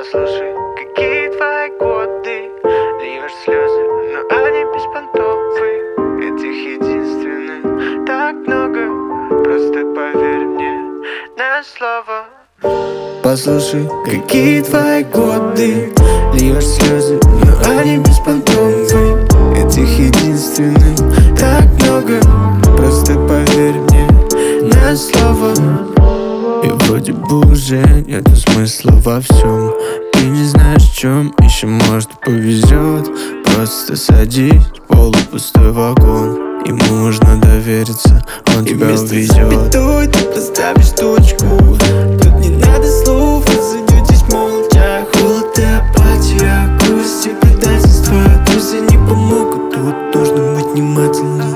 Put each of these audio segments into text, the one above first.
Послушай, какие твои годы, льешь слезы, но они беспонтовые. Этих единственных так много, просто поверь мне на слово. Послушай, какие твои годы, льешь слезы, но они беспонтовые. Этих единственных так много, просто поверь мне на слово. И вроде бы уже нету смысла во всем. Ты не знаешь, в чем еще, может, повезет. Просто садись в полупустой вагон, ему можно довериться, он тебя увезет. И вместо запятой ты поставишь точку. Тут не надо слов, разойдетесь молча. Холод и апатия, грусть и предательство. Друзья не помогут, тут нужно быть внимательней.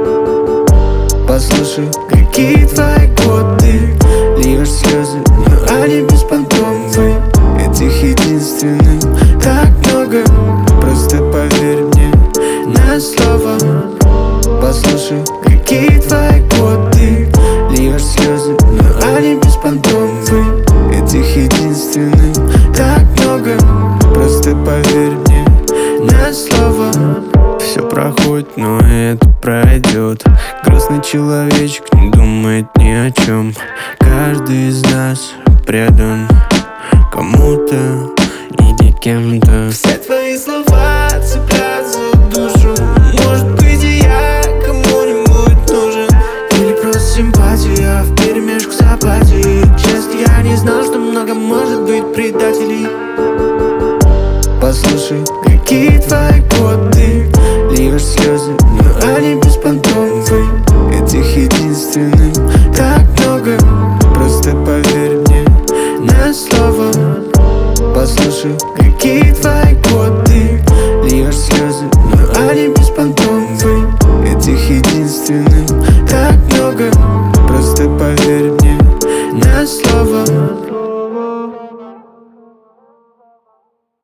Послушай, какие твои годы, льешь слезы, но они беспонтовые. Этих единственных так много, просто поверь мне на слово. Послушай, какие твои годы, льешь слезы, но они беспонтовые. Этих единственных так много, просто поверь мне на слово. Все проходит, но это пройдет. Грустный человечек не думает ни о чем. Каждый из нас предан кому-то или кем-то. Все твои слова цепляют за душу. Может быть, и я кому-нибудь нужен, или просто симпатия вперемешку с апатией. Честно, я не знал, что много может быть предателей. Послушай, какие твои годы, льешь слезы, но они беспонтовые. Этих единственных так много, просто поверь мне на слово. Послушай, какие твои годы, льешь слезы, но они беспонтовые. Этих единственных так много, просто поверь мне на слово.